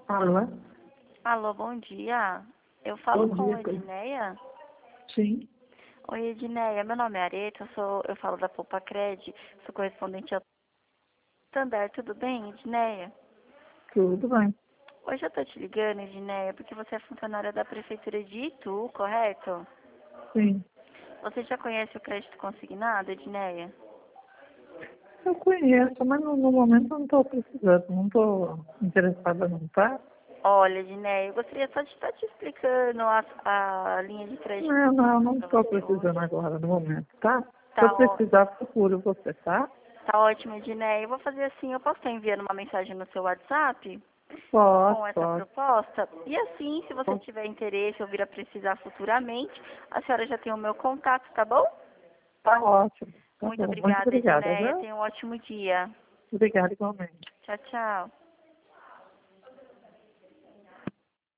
Alô? Alô, bom dia. Eu falo Bom com dia, a Edneia. sim, Oi, Edneia. Meu nome é Areta, eu falo da Poupa Cred, sou correspondente ao Santander. Tudo bem, Edneia? tudo bem. Hoje eu tô te ligando, Edneia, porque você é funcionária da Prefeitura de Itu, correto? Sim, Você já conhece o crédito consignado, Edneia? eu conheço, mas no momento eu não estou precisando, não estou interessada não, tá? Olha, Edneia, eu gostaria só de estar te explicando a linha de crédito Não para estou você precisando hoje. agora no momento, tá? Se eu Tá, precisar, procuro você, tá? tá ótimo, Edneia. Eu vou fazer assim, eu posso estar enviando uma mensagem no seu WhatsApp? Pode, Com essa pode, proposta. E assim, se você pode. tiver interesse ou vir a precisar futuramente, a senhora já tem o meu contato, tá bom? Tá ótimo, tá Muito bom. Muito obrigada, obrigada, Edneia. viu? Tenha um ótimo dia. Obrigada igualmente. Tchau, tchau.